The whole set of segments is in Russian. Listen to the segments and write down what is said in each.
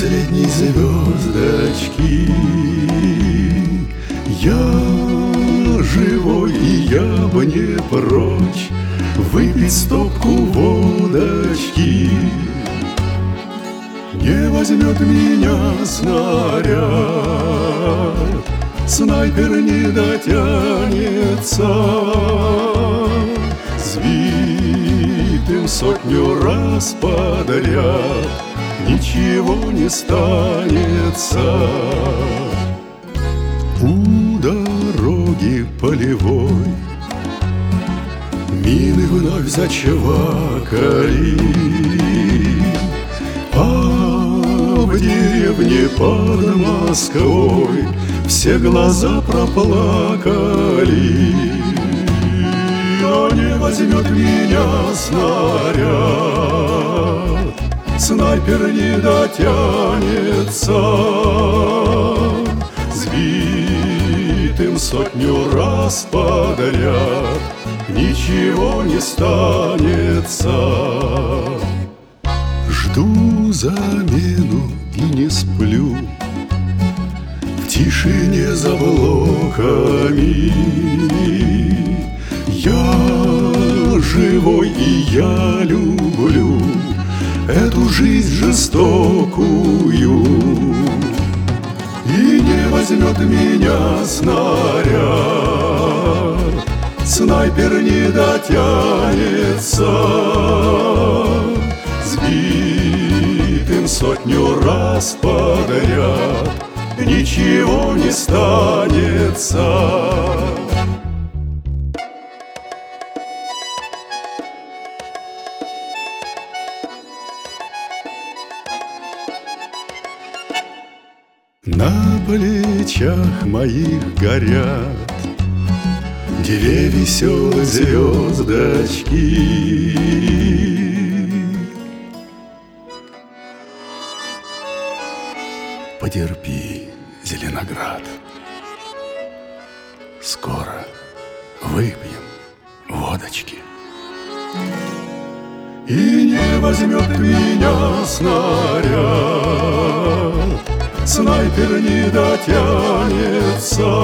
последней звездочки. Я живой, и я бы не прочь выпить стопку водочки. Не возьмет меня снаряд, снайпер не дотянется, сбитым сотню раз подряд ничего не станется. У дороги полевой мины вновь зачвакали, а в деревне под Москвой все глаза проплакали. Но не возьмет меня снаряд, снайпер не дотянется, сбитым сотню раз подряд ничего не станется. Жду замену и не сплю в тишине за блоками. Я живой, и я люблю эту жизнь жестокую. И не возьмет меня снаряд, снайпер не дотянется, сбитым сотню раз подряд ничего не станется. На плечах моих горят две веселых звездочки. Потерпи, Зеленоград, скоро выпьем водочки. И не возьмет меня снаряд, снайпер не дотянется,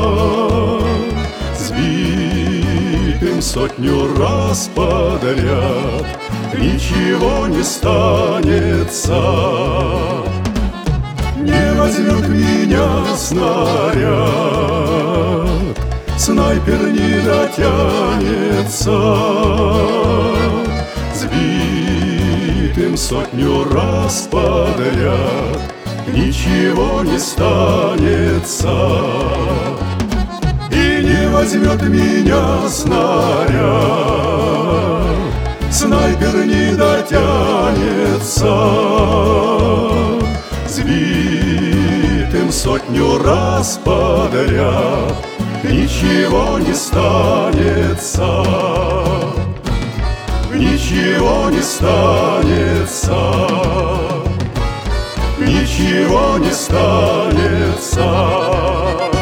сбитым сотню раз подряд ничего не станется. Не возьмет меня снаряд, снайпер не дотянется, сбитым сотню раз подряд ничего не станется. И не возьмет меня снаряд, снайпер не дотянется, сбитым сотню раз подряд ничего не станется. Ничего не станется. Ничего не станется.